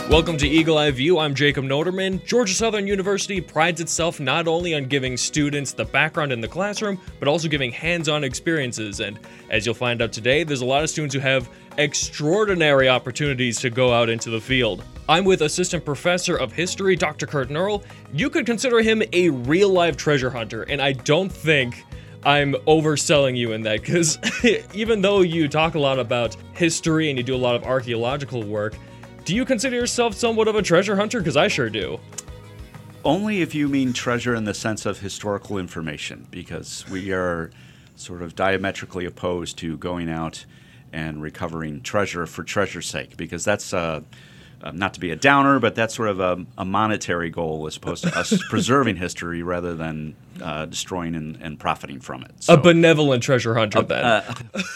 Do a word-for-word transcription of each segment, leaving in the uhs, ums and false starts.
Welcome to Eagle Eye View. I'm Jacob Noterman. Georgia Southern University prides itself not only on giving students the background in the classroom, but also giving hands-on experiences. And as you'll find out today, there's a lot of students who have extraordinary opportunities to go out into the field. I'm with Assistant Professor of History, Doctor Kurt Nurl. You could consider him a real-life treasure hunter, and I don't think I'm overselling you in that, because even though you talk a lot about history and you do a lot of archaeological work, do you consider yourself somewhat of a treasure hunter? Because I sure do. Only if you mean treasure in the sense of historical information, because we are sort of diametrically opposed to going out and recovering treasure for treasure's sake, because that's uh, uh, not to be a downer, but that's sort of a, a monetary goal as opposed to us preserving history rather than uh, destroying and, and profiting from it. So, a benevolent treasure hunter, uh, then. Uh,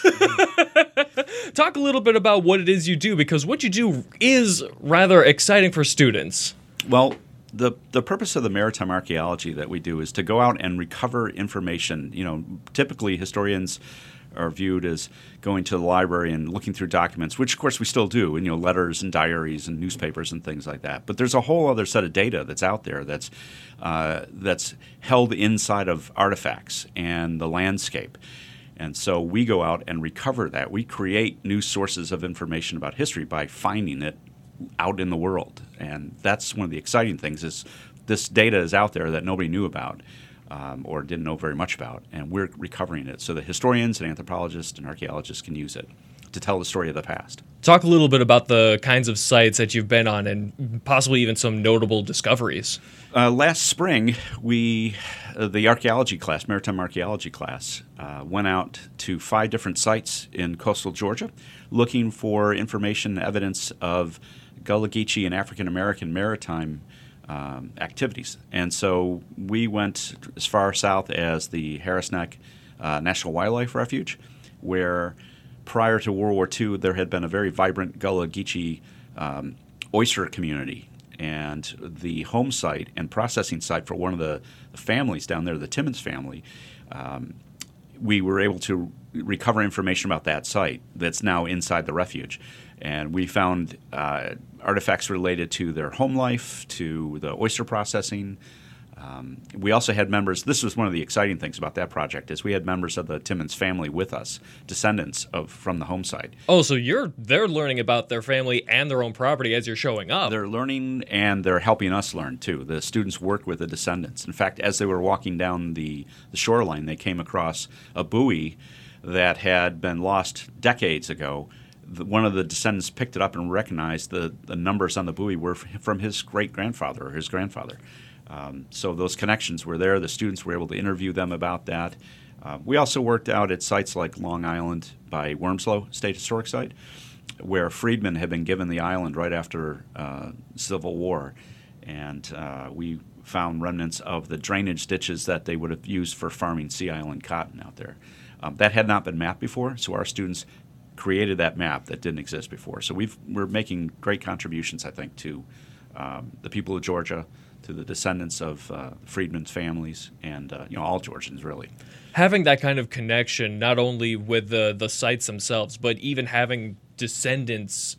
Talk a little bit about what it is you do, because what you do is rather exciting for students. Well, the the purpose of the maritime archaeology that we do is to go out and recover information. You know, typically historians are viewed as going to the library and looking through documents, which of course we still do, and you know, letters and diaries and newspapers and things like that. But there's a whole other set of data that's out there that's uh, that's held inside of artifacts and the landscape. And so we go out and recover that. We create new sources of information about history by finding it out in the world. And that's one of the exciting things is this data is out there that nobody knew about um, or didn't know very much about, and we're recovering it so that historians and anthropologists and archaeologists can use it to tell the story of the past. Talk a little bit about the kinds of sites that you've been on and possibly even some notable discoveries. Uh, last spring, we, uh, the archaeology class, maritime archaeology class, uh, went out to five different sites in coastal Georgia looking for information, evidence of Gullah Geechee and African American maritime um, activities. And so we went as far south as the Harris Neck uh, National Wildlife Refuge, where prior to World War Two, there had been a very vibrant Gullah Geechee um, oyster community. And the home site and processing site for one of the families down there, the Timmons family, um, we were able to recover information about that site that's now inside the refuge. And we found uh, artifacts related to their home life, to the oyster processing. Um, we also had members, this was one of the exciting things about that project, is we had members of the Timmons family with us, descendants of from the home site. Oh, so you're they're learning about their family and their own property as you're showing up. They're learning, and they're helping us learn, too. The students work with the descendants. In fact, as they were walking down the, the shoreline, they came across a buoy that had been lost decades ago. The, one of the descendants picked it up and recognized the, the numbers on the buoy were from his great-grandfather or his grandfather. Um, so those connections were there. The students were able to interview them about that. Uh, we also worked out at sites like Long Island by Wormslow State Historic Site, where freedmen had been given the island right after uh, Civil War. And uh, we found remnants of the drainage ditches that they would have used for farming Sea Island cotton out there. Um, that had not been mapped before, so our students created that map that didn't exist before. So we've, we're making great contributions, I think, to um, the people of Georgia, to the descendants of uh, freedmen's families, and uh, you know, all Georgians, really. Having that kind of connection, not only with the, the sites themselves, but even having descendants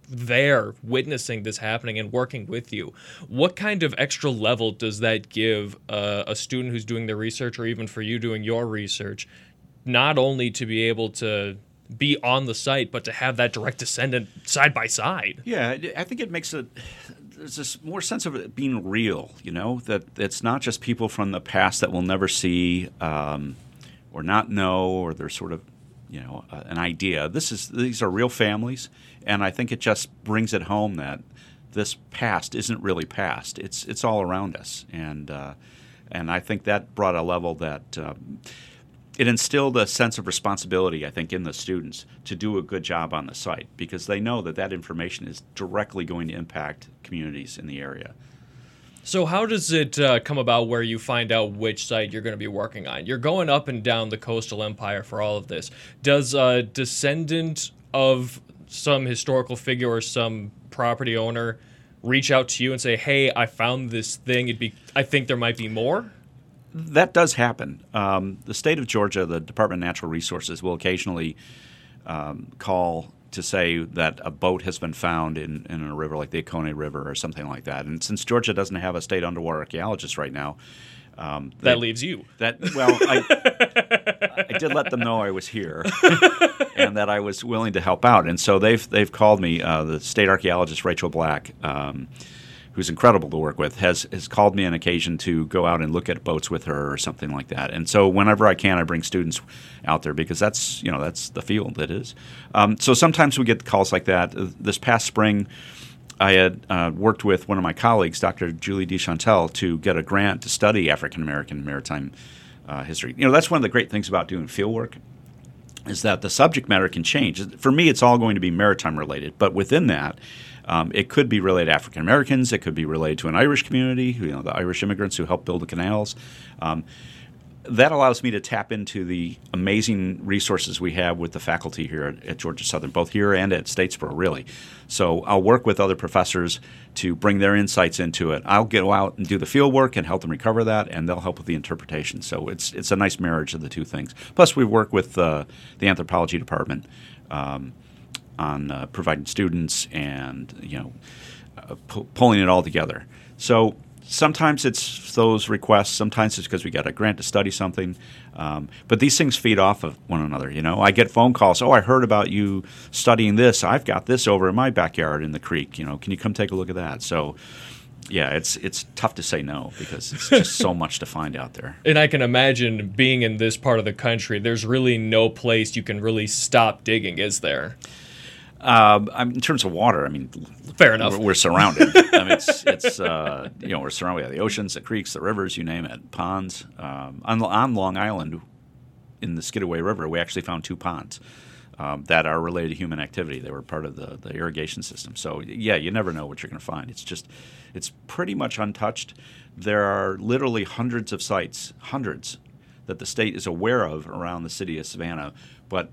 there witnessing this happening and working with you, what kind of extra level does that give uh, a student who's doing their research, or even for you doing your research, not only to be able to be on the site, but to have that direct descendant side by side? Yeah, I think it makes it... There's this more sense of it being real, you know, that it's not just people from the past that we'll never see um, or not know, or they're sort of, you know, uh, an idea. This is these are real families, and I think it just brings it home that this past isn't really past. It's it's all around us, and uh, and I think that brought a level that um, it instilled a sense of responsibility, I think, in the students to do a good job on the site, because they know that that information is directly going to impact communities in the area. So how does it uh, come about where you find out which site you're going to be working on? You're going up and down the coastal empire for all of this. Does a descendant of some historical figure or some property owner reach out to you and say, hey, I found this thing, It'd be, I think there might be more? That does happen. Um, the state of Georgia, the Department of Natural Resources, will occasionally um, call to say that a boat has been found in, in a river like the Oconee River or something like that. And since Georgia doesn't have a state underwater archaeologist right now, um, they, that leaves you. That well, I, I did let them know I was here and that I was willing to help out. And so they've they've called me. Uh, the state archaeologist Rachel Black, um, who's incredible to work with, has has called me on occasion to go out and look at boats with her or something like that. And so whenever I can, I bring students out there because that's you know that's the field it is. Um, so sometimes we get calls like that. This past spring, I had uh, worked with one of my colleagues, Doctor Julie DeChantel, to get a grant to study African American maritime uh, history. You know, that's one of the great things about doing field work is that the subject matter can change. For me, it's all going to be maritime related, but within that, Um, it could be related to African Americans. It could be related to an Irish community, who, you know, the Irish immigrants who helped build the canals. Um, that allows me to tap into the amazing resources we have with the faculty here at, at Georgia Southern, both here and at Statesboro, really. So I'll work with other professors to bring their insights into it. I'll go out and do the field work and help them recover that, and they'll help with the interpretation. So it's it's a nice marriage of the two things. Plus, we work with uh, the anthropology department. Um, on uh, providing students and, you know, uh, pu- pulling it all together. So sometimes it's those requests. Sometimes it's because we got a grant to study something. Um, but these things feed off of one another, you know. I get phone calls. Oh, I heard about you studying this. I've got this over in my backyard in the creek. You know, can you come take a look at that? So, yeah, it's it's tough to say no because it's just so much to find out there. And I can imagine being in this part of the country, there's really no place you can really stop digging, is there? Uh, in terms of water, I mean, fair enough. We're, we're surrounded. I mean, it's it's uh, you know we're surrounded by the oceans, the creeks, the rivers, you name it, ponds. Um, on, on Long Island, in the Skidaway River, we actually found two ponds um, that are related to human activity. They were part of the, the irrigation system. So yeah, you never know what you're going to find. It's just it's pretty much untouched. There are literally hundreds of sites, hundreds, that the state is aware of around the city of Savannah, but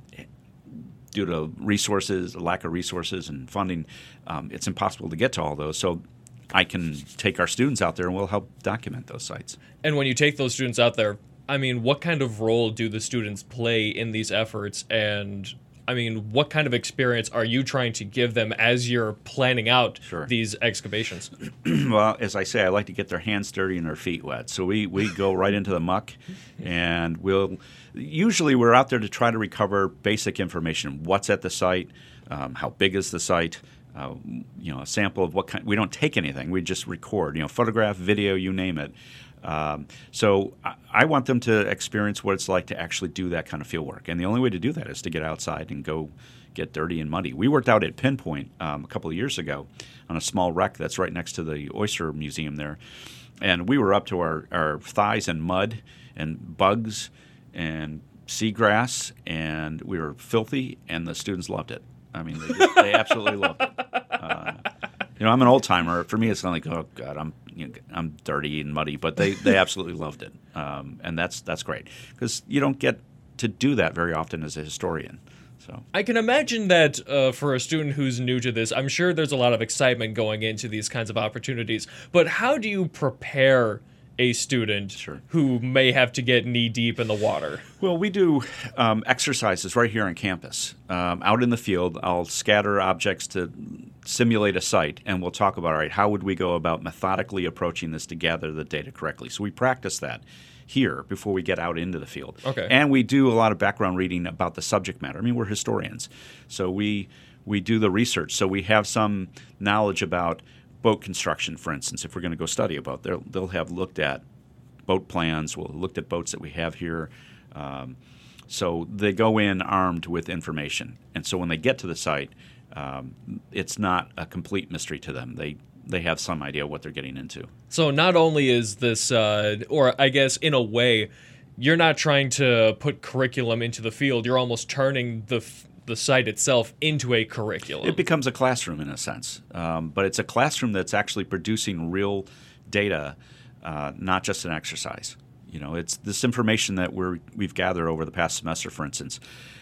due to resources, lack of resources and funding, um, it's impossible to get to all those. So I can take our students out there and we'll help document those sites. And when you take those students out there, I mean, what kind of role do the students play in these efforts? And I mean, what kind of experience are you trying to give them as you're planning out Sure. these excavations? Well, as I say, I like to get their hands dirty and their feet wet. So we, we go right into the muck, and we'll usually we're out there to try to recover basic information. What's at the site? Um, how big is the site? Uh, you know, a sample of what kind. We don't take anything. We just record. You know, photograph, video, you name it. Um, so I, I want them to experience what it's like to actually do that kind of field work. And the only way to do that is to get outside and go get dirty and muddy. We worked out at Pinpoint um, a couple of years ago on a small wreck that's right next to the Oyster Museum there. And we were up to our, our thighs in mud and bugs and seagrass, and we were filthy, and the students loved it. I mean, they, just, they absolutely loved it. Uh, you know, I'm an old timer. For me, it's not like, oh God, I'm you know, I'm dirty and muddy, but they, they absolutely loved it, um, and that's that's great because you don't get to do that very often as a historian. So I can imagine that uh, for a student who's new to this, I'm sure there's a lot of excitement going into these kinds of opportunities. But how do you prepare a student Sure. who may have to get knee deep in the water? Well, we do um, exercises right here on campus. Um, out in the field, I'll scatter objects to simulate a site, and we'll talk about, all right, how would we go about methodically approaching this to gather the data correctly? So we practice that here before we get out into the field. Okay. And we do a lot of background reading about the subject matter. I mean, we're historians, so we we do the research. So we have some knowledge about boat construction, for instance. If we're going to go study a boat, they'll, they'll have looked at boat plans. We'll have looked at boats that we have here. Um, so they go in armed with information. And so when they get to the site, um, it's not a complete mystery to them. They they have some idea what they're getting into. So not only is this, uh, or I guess in a way, you're not trying to put curriculum into the field. You're almost turning the f- the site itself into a curriculum. It becomes a classroom in a sense, um, but it's a classroom that's actually producing real data, uh, not just an exercise. You know, it's this information that we're we've gathered over the past semester, for instance,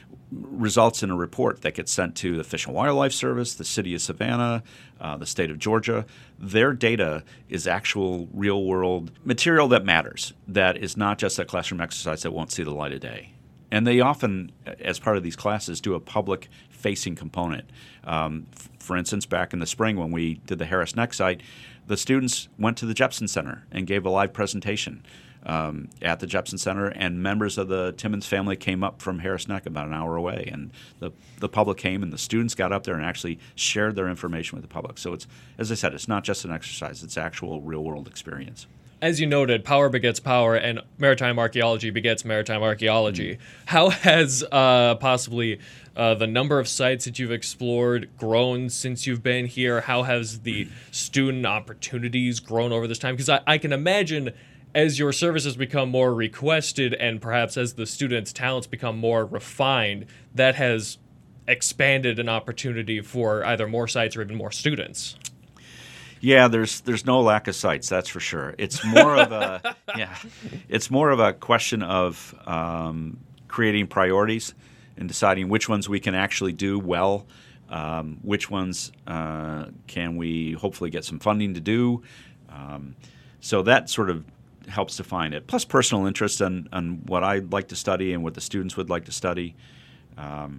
results in a report that gets sent to the Fish and Wildlife Service, the City of Savannah, uh, the state of Georgia. Their data is actual real-world material that matters, that is not just a classroom exercise that won't see the light of day. And they often, as part of these classes, do a public-facing component. Um, f- for instance, back in the spring when we did the Harris Neck site, the students went to the Jepson Center and gave a live presentation um, at the Jepson Center, and members of the Timmons family came up from Harris Neck about an hour away, and the, the public came, and the students got up there and actually shared their information with the public. So it's, as I said, it's not just an exercise, it's actual real-world experience. As you noted, power begets power, and maritime archaeology begets maritime archaeology. Mm. How has uh, possibly uh, the number of sites that you've explored grown since you've been here? How has the student opportunities grown over this time? Because I, I can imagine as your services become more requested and perhaps as the students' talents become more refined, that has expanded an opportunity for either more sites or even more students. Yeah, there's there's no lack of sites, that's for sure. It's more of a yeah, it's more of a question of um, creating priorities and deciding which ones we can actually do well, um, which ones uh, can we hopefully get some funding to do. Um, so that sort of helps define it. Plus personal interest on, on what I'd like to study and what the students would like to study. Um,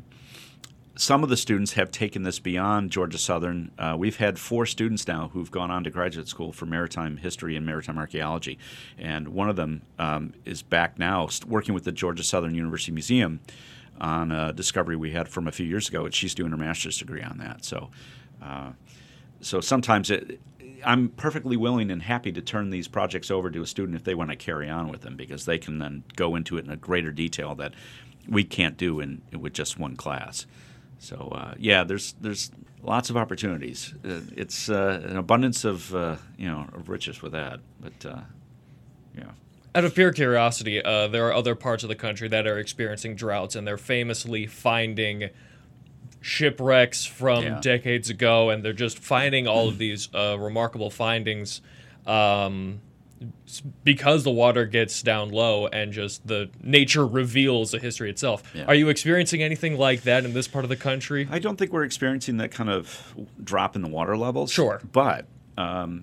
Some of the students have taken this beyond Georgia Southern. Uh, we've had four students now who've gone on to graduate school for maritime history and maritime archaeology. And one of them um, is back now working with the Georgia Southern University Museum on a discovery we had from a few years ago, and she's doing her master's degree on that. So uh, so sometimes it, I'm perfectly willing and happy to turn these projects over to a student if they want to carry on with them, because they can then go into it in a greater detail that we can't do in, with just one class. So uh, yeah, there's there's lots of opportunities. Uh, it's uh, an abundance of uh, you know of riches with that. But uh, yeah. Out of pure curiosity, uh, there are other parts of the country that are experiencing droughts, and they're famously finding shipwrecks from Yeah. decades ago, and they're just finding all of these uh, remarkable findings. Um, because the water gets down low and just the nature reveals the history itself. Yeah. Are you experiencing anything like that in this part of the country? I don't think we're experiencing that kind of drop in the water levels. Sure. But um,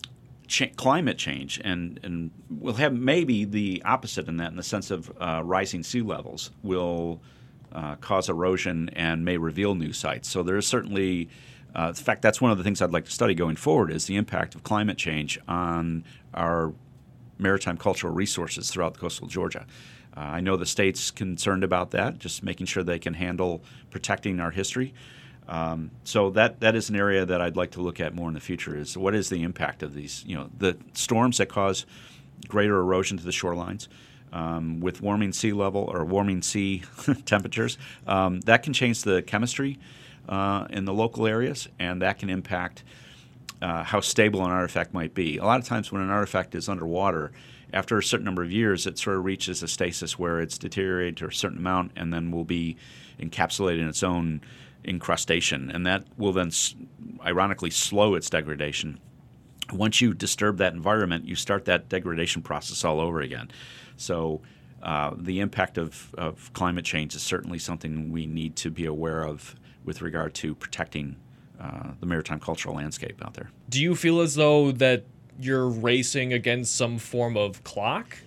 cha- climate change, and, and we'll have maybe the opposite in that, in the sense of uh, rising sea levels will uh, cause erosion and may reveal new sites. So there is certainly... Uh, in fact, that's one of the things I'd like to study going forward, is the impact of climate change on our maritime cultural resources throughout coastal Georgia. Uh, I know the state's concerned about that, just making sure they can handle protecting our history. Um, so that that is an area that I'd like to look at more in the future, is what is the impact of these, you know, the storms that cause greater erosion to the shorelines. Um, with warming sea level or warming sea temperatures, um, that can change the chemistry Uh, in the local areas, and that can impact uh, how stable an artifact might be. A lot of times when an artifact is underwater, after a certain number of years, it sort of reaches a stasis where it's deteriorated to a certain amount and then will be encapsulated in its own incrustation, and that will then s- ironically slow its degradation. Once you disturb that environment, you start that degradation process all over again. So uh, the impact of, of climate change is certainly something we need to be aware of with regard to protecting uh, the maritime cultural landscape out there. Do you feel as though that you're racing against some form of clock?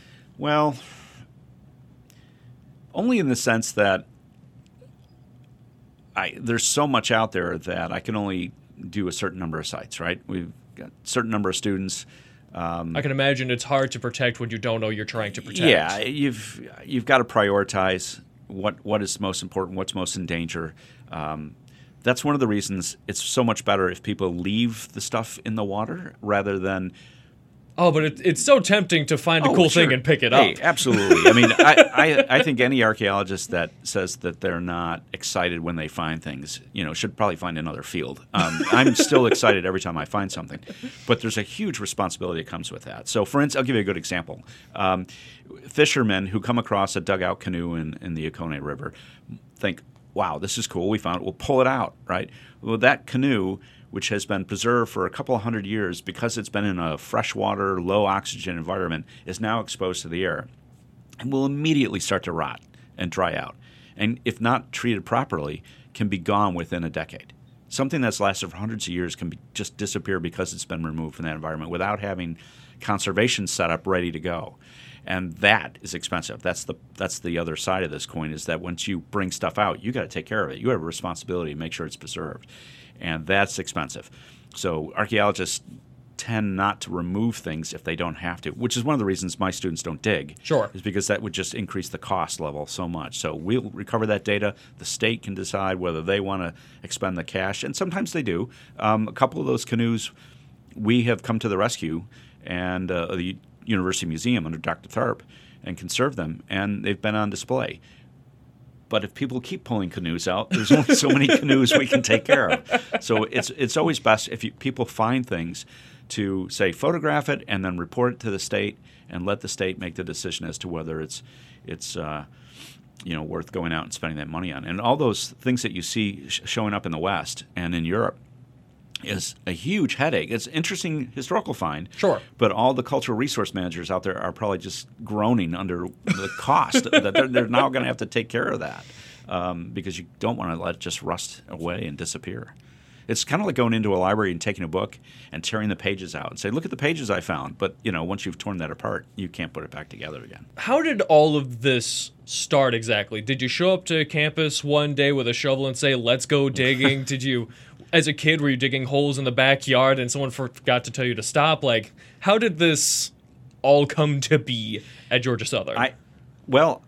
Well, only in the sense that I, there's so much out there that I can only do a certain number of sites, right? We've got a certain number of students. Um, I can imagine it's hard to protect what you don't know you're trying to protect. Yeah, you've you've got to prioritize what what is most important, what's most in danger. Um, that's one of the reasons it's so much better if people leave the stuff in the water rather than... Oh, but it, it's so tempting to find a Oh, cool sure. thing and pick it Hey, up. absolutely. I mean, I, I, I think any archaeologist that says that they're not excited when they find things, you know, should probably find another field. Um, I'm still excited every time I find something, but there's a huge responsibility that comes with that. So, for instance, I'll give you a good example. Um, fishermen who come across a dugout canoe in, in the Oconee River think, wow, this is cool, we found it, we'll pull it out, right? Well, that canoe, which has been preserved for a couple of hundred years because it's been in a freshwater, low oxygen environment, is now exposed to the air and will immediately start to rot and dry out. And if not treated properly, can be gone within a decade. Something that's lasted for hundreds of years can be, just disappear because it's been removed from that environment without having conservation setup ready to go. And that is expensive. That's the that's the other side of this coin, is that once you bring stuff out, you got to take care of it. You have a responsibility to make sure it's preserved. And that's expensive. So archaeologists tend not to remove things if they don't have to, which is one of the reasons my students don't dig. Sure. Is because that would just increase the cost level so much. So we'll recover that data. The state can decide whether they want to expend the cash, and sometimes they do. Um, a couple of those canoes, we have come to the rescue, and uh, the University Museum under Doctor Tharp, and conserved them, and they've been on display. But if people keep pulling canoes out, there's only so many canoes we can take care of. So it's it's always best if you, people find things to, say, photograph it and then report it to the state and let the state make the decision as to whether it's it's uh, you know worth going out and spending that money on. And all those things that you see sh- showing up in the West and in Europe is a huge headache. It's an interesting historical find. Sure. But all the cultural resource managers out there are probably just groaning under the cost that they're, they're now going to have to take care of that um, because you don't want to let it just rust away and disappear. It's kind of like going into a library and taking a book and tearing the pages out and say, look at the pages I found. But, you know, once you've torn that apart, you can't put it back together again. How did all of this start exactly? Did you show up to campus one day with a shovel and say, let's go digging? Did you, as a kid, were you digging holes in the backyard and someone forgot to tell you to stop? Like, how did this all come to be at Georgia Southern? I, well,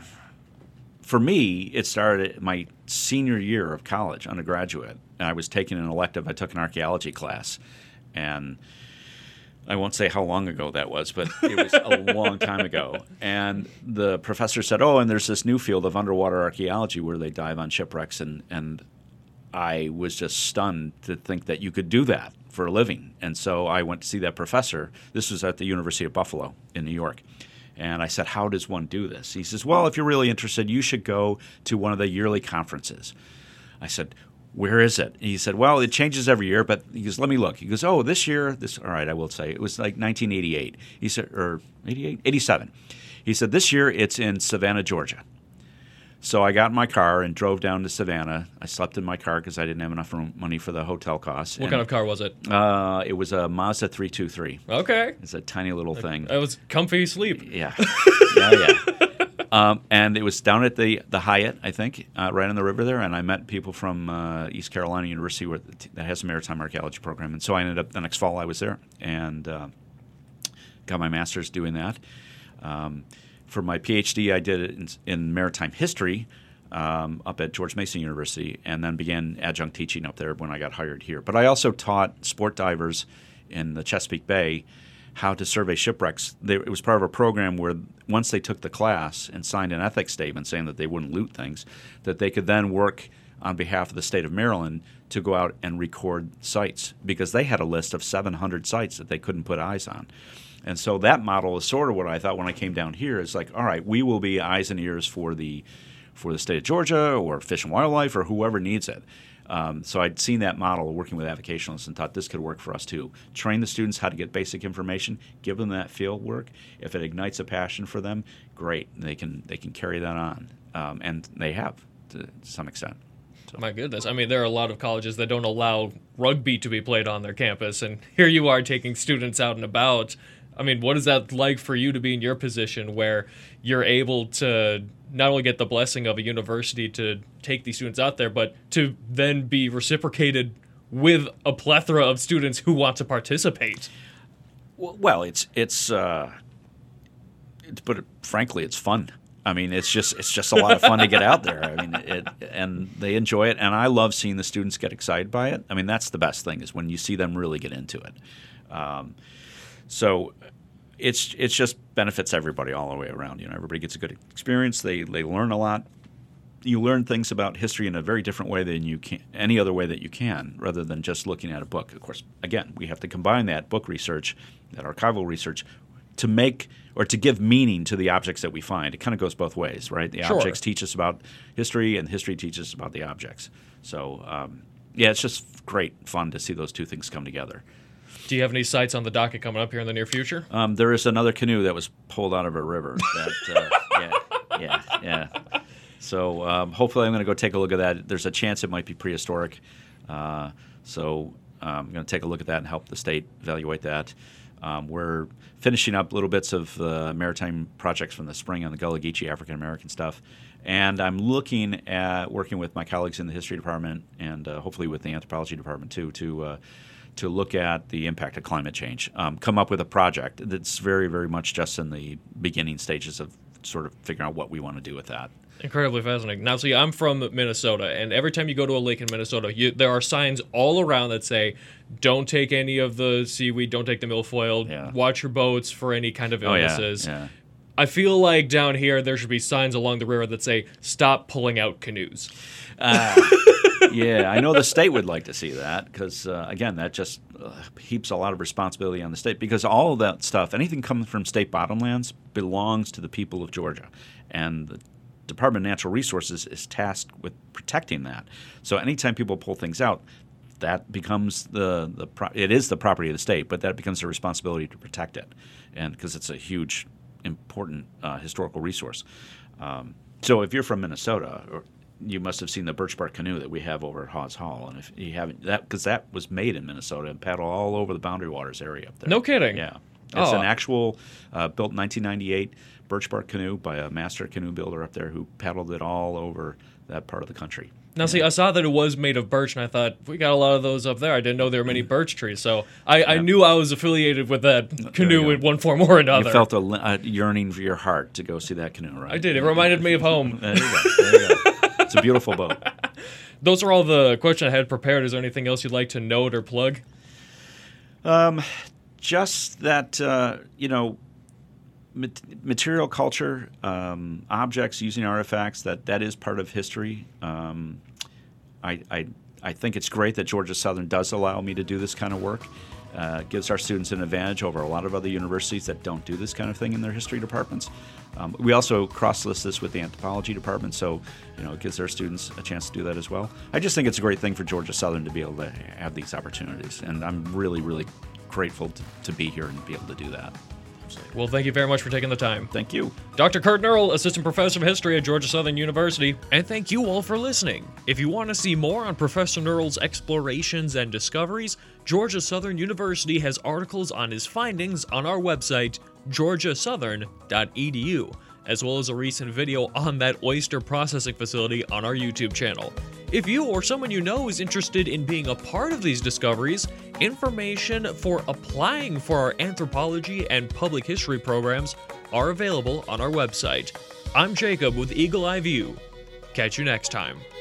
for me, it started at my senior year of college, undergraduate. And I was taking an elective. I took an archaeology class, and I won't say how long ago that was, but it was a long time ago. And the professor said, oh, and there's this new field of underwater archaeology where they dive on shipwrecks, and, and I was just stunned to think that you could do that for a living. And so I went to see that professor. This was at the University of Buffalo in New York. And I said, how does one do this? He says, well, if you're really interested, you should go to one of the yearly conferences. I said, where is it? He said, well, it changes every year, but he goes, let me look. He goes, oh, this year, this, all right, I will say, it was like nineteen eighty-eight. He said, or eighty-eight? eighty-seven. He said, this year it's in Savannah, Georgia. So I got in my car and drove down to Savannah. I slept in my car because I didn't have enough room, money for the hotel costs. What and, kind of car was it? Uh, it was a Mazda three twenty-three. Okay. It's a tiny little thing. It was comfy sleep. Yeah. yeah, yeah. Um, and it was down at the, the Hyatt, I think, uh, right on the river there. And I met people from uh, East Carolina University where the t- that has a maritime archaeology program. And so I ended up, the next fall I was there and uh, got my master's doing that. Um, for my PhD, I did it in, in maritime history um, up at George Mason University, and then began adjunct teaching up there when I got hired here. But I also taught sport divers in the Chesapeake Bay how to survey shipwrecks. They, it was part of a program where once they took the class and signed an ethics statement saying that they wouldn't loot things, that they could then work on behalf of the state of Maryland to go out and record sites, because they had a list of seven hundred sites that they couldn't put eyes on. And so that model is sort of what I thought when I came down here. Is like, all right, we will be eyes and ears for the for the state of Georgia or Fish and Wildlife or whoever needs it. Um, so I'd seen that model working with avocationalists and thought this could work for us too. Train the students how to get basic information, give them that field work. If it ignites a passion for them, great. They can they can carry that on, um, and they have to, to some extent. So. My goodness. I mean, there are a lot of colleges that don't allow rugby to be played on their campus, and here you are taking students out and about. I mean, what is that like for you to be in your position where you're able to not only get the blessing of a university to take these students out there, but to then be reciprocated with a plethora of students who want to participate? Well, it's it's, uh, it's but frankly, it's fun. I mean, it's just it's just a lot of fun to get out there. I mean, it, and they enjoy it, and I love seeing the students get excited by it. I mean, that's the best thing is when you see them really get into it. Um, so it's it's just benefits everybody all the way around. You know, everybody gets a good experience. They they learn a lot. You learn things about history in a very different way than you can any other way that you can, rather than just looking at a book. Of course, again, we have to combine that book research, that archival research, to make or to give meaning to the objects that we find. It kind of goes both ways, right? The Sure. objects teach us about history, and history teaches us about the objects. So, um, yeah, it's just great fun to see those two things come together. Do you have any sites on the docket coming up here in the near future? Um, there is another canoe that was pulled out of a river. That, uh, yeah, yeah, yeah. So um, hopefully I'm going to go take a look at that. There's a chance it might be prehistoric. Uh, so um, I'm going to take a look at that and help the state evaluate that. Um, we're finishing up little bits of the maritime projects from the spring on the Gullah Geechee African American stuff. And I'm looking at working with my colleagues in the history department and uh, hopefully with the anthropology department too to uh, to look at the impact of climate change. Um, come up with a project that's very, very much just in the beginning stages of sort of figuring out what we want to do with that. Incredibly fascinating. Now, see, I'm from Minnesota, and every time you go to a lake in Minnesota, you, there are signs all around that say, don't take any of the seaweed, don't take the milfoil, Yeah. watch your boats for any kind of Oh, yeah, illnesses. yeah. I feel like down here there should be signs along the river that say, stop pulling out canoes. Uh, yeah, I know the state would like to see that because, uh, again, that just uh, heaps a lot of responsibility on the state because all of that stuff, anything coming from state bottomlands, belongs to the people of Georgia. And the Department of Natural Resources is tasked with protecting that. So anytime people pull things out, that becomes the, the pro- it is the property of the state, but that becomes the responsibility to protect it, and because it's a huge, important uh, historical resource. Um, so if you're from Minnesota, or, you must have seen the birch bark canoe that we have over at Hawes Hall, and if you haven't, that because that was made in Minnesota and paddled all over the Boundary Waters area up there. No kidding. Yeah, it's Oh. an actual uh, built in nineteen ninety-eight birch bark canoe by a master canoe builder up there who paddled it all over that part of the country. Now, see, I saw that it was made of birch, and I thought, we got a lot of those up there. I didn't know there were many birch trees, so I, I knew I was affiliated with that canoe go. in one form or another. You felt a, li- a yearning for your heart to go see that canoe, right? I did. It reminded me of home. There you go. There you go. It's a beautiful boat. Those are all the questions I had prepared. Is there anything else you'd like to note or plug? Um, just that, uh, you know, mat- material culture, um, objects using artifacts, that, that is part of history. Um, I, I, I think it's great that Georgia Southern does allow me to do this kind of work. Uh, gives our students an advantage over a lot of other universities that don't do this kind of thing in their history departments. Um, we also cross-list this with the anthropology department, so you know it gives our students a chance to do that as well. I just think it's a great thing for Georgia Southern to be able to have these opportunities, and I'm really, really grateful to, to be here and be able to do that. So, Well, thank you very much for taking the time. thank you. Doctor Kurt Nurl, Assistant Professor of History at Georgia Southern University. And thank you all for listening. If you want to see more on Professor Nurl's explorations and discoveries, Georgia Southern University has articles on his findings on our website, georgia southern dot e d u, as well as a recent video on that oyster processing facility on our YouTube channel. If you or someone you know is interested in being a part of these discoveries, information for applying for our anthropology and public history programs are available on our website. I'm Jacob with Eagle Eye View. Catch you next time.